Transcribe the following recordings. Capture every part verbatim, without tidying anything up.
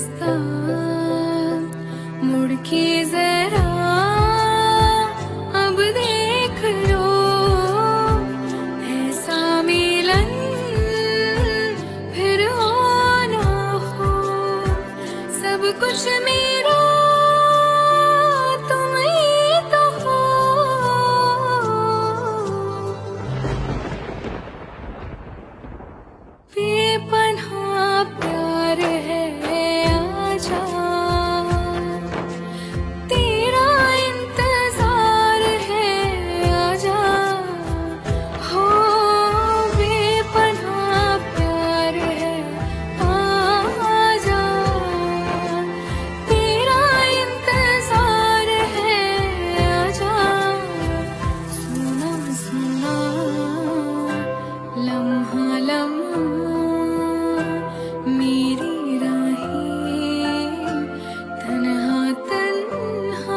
रास्ता मुड़ के जरा अब देख लो, ऐसा मिलन फिर हो ना हो। सब कुछ मेरा तुम ही तो हो। बेपनाह प्यार है आजा, तेरा इंतजार है आजा हो। बेपनाह प्यार है आजा, तेरा इंतजार है आजा। सुना सुना लम्हा लम्हा मेरी राहें तन्हा तन्हा।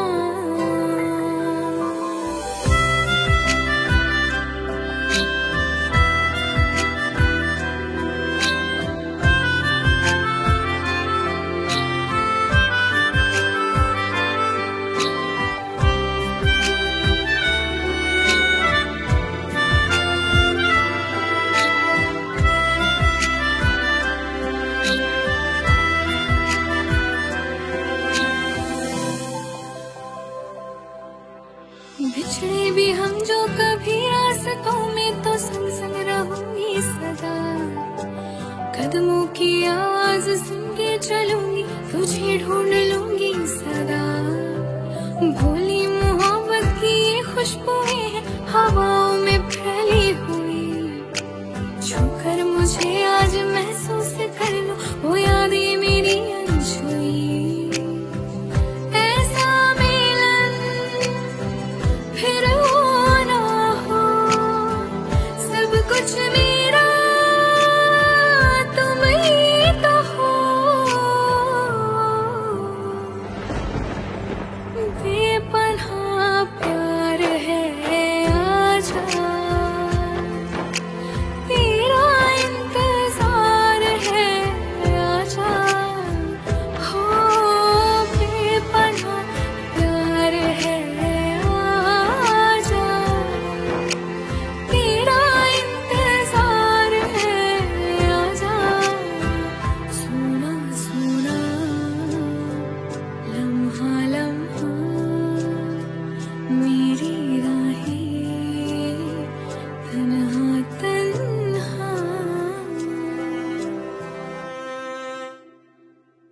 बिछड़े भी हम जो कभी रास्तों में, तो संग संग रहूंगी सदा। कदमों की आवाज सुन के चलूंगी, तुझे ढूंढ लूंगी सदा। भोली मोहब्बत की ये खुशबुएं हैं हवाओं में फैली हुई। छूकर मुझे आज महसूस कर लो वो यादें